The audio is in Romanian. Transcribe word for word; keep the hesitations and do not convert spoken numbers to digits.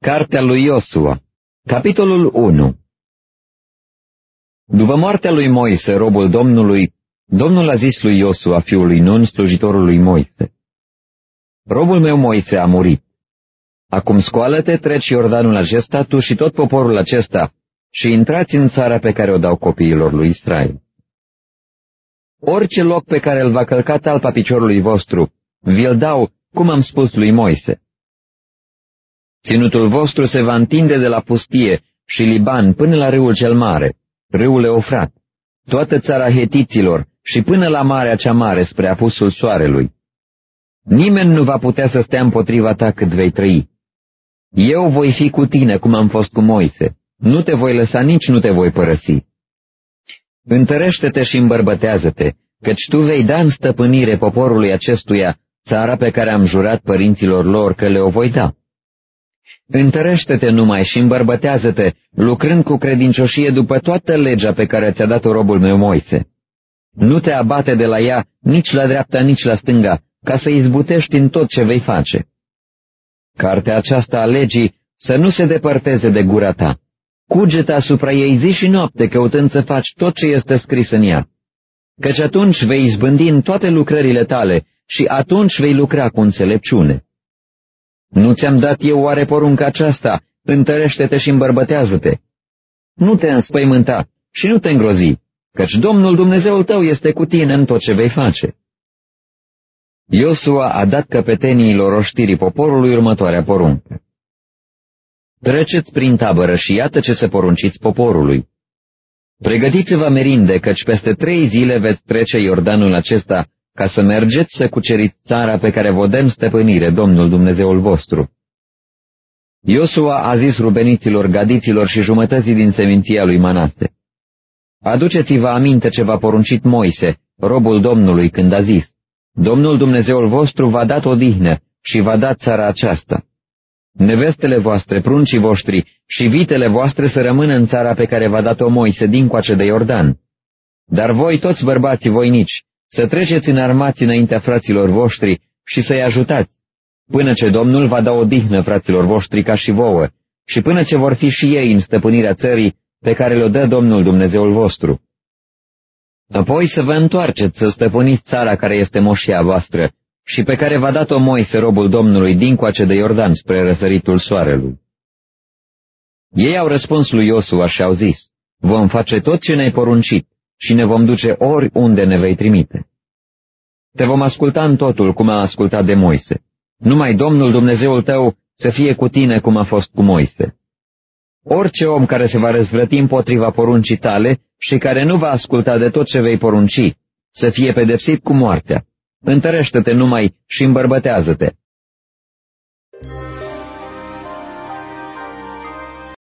Cartea lui Iosua, capitolul unu. După moartea lui Moise, robul Domnului, Domnul a zis lui Iosua, fiul lui Nun, slujitorul lui Moise: Robul meu Moise a murit. Acum scoală-te, treci Iordanul acesta, tu și tot poporul acesta, și intrați în țara pe care o dau copiilor lui Israel. Orice loc pe care îl va călca talpa piciorului vostru, vi-l dau, cum am spus lui Moise. Ținutul vostru se va întinde de la pustie și Liban până la râul cel mare, râul Eufrat, toată țara hetiților și până la marea cea mare spre apusul soarelui. Nimeni nu va putea să stea împotriva ta cât vei trăi. Eu voi fi cu tine cum am fost cu Moise, nu te voi lăsa, nici nu te voi părăsi. Întărește-te și îmbărbătează-te, căci tu vei da în stăpânire poporului acestuia țara pe care am jurat părinților lor că le-o voi da. Întărește-te numai și îmbărbătează-te, lucrând cu credincioșie după toată legea pe care ți-a dat-o robul meu Moise. Nu te abate de la ea nici la dreapta, nici la stânga, ca să izbutești în tot ce vei face. Cartea aceasta a legii să nu se depărteze de gura ta. Cugetă asupra ei zi și noapte, căutând să faci tot ce este scris în ea. Căci atunci vei izbândi în toate lucrările tale și atunci vei lucra cu înțelepciune. Nu ți-am dat eu oare porunca aceasta? Întărește-te și îmbărbătează-te. Nu te înspăimânta și nu te îngrozi, căci Domnul Dumnezeul tău este cu tine în tot ce vei face. Iosua a dat căpeteniilor oștirii poporului următoarea poruncă: Treceți prin tabără și iată ce să porunciți poporului. Pregătiți-vă merinde, căci peste trei zile veți trece Iordanul acesta, ca să mergeți să cuceriți țara pe care vă dăm stăpânire, Domnul Dumnezeul vostru. Iosua a zis rubeniților, gadiților și jumătății din seminția lui Manase: Aduceți-vă aminte ce v-a poruncit Moise, robul Domnului, când a zis: Domnul Dumnezeul vostru v-a dat odihnă și v-a dat țara aceasta. Nevestele voastre, pruncii voștri și vitele voastre să rămână în țara pe care v-a dat-o Moise dincoace de Iordan. Dar voi, toți bărbații voinici, să treceți înarmați înaintea fraților voștri și să-i ajutați, până ce Domnul va da odihnă fraților voștri ca și vouă, și până ce vor fi și ei în stăpânirea țării pe care le-o dă Domnul Dumnezeul vostru. Apoi să vă întoarceți să stăpâniți țara care este moșia voastră și pe care v-a dat-o Moise, robul Domnului, dincoace de Iordan spre răsăritul soarelui. Ei au răspuns lui Iosua și au zis: Vom face tot ce ne-ai poruncit și ne vom duce oriunde ne vei trimite. Te vom asculta în totul cum a ascultat de Moise. Numai Domnul Dumnezeul tău să fie cu tine cum a fost cu Moise. Orice om care se va răzvrăti împotriva poruncii tale și care nu va asculta de tot ce vei porunci, să fie pedepsit cu moartea. Întărește-te numai și îmbărbătează-te.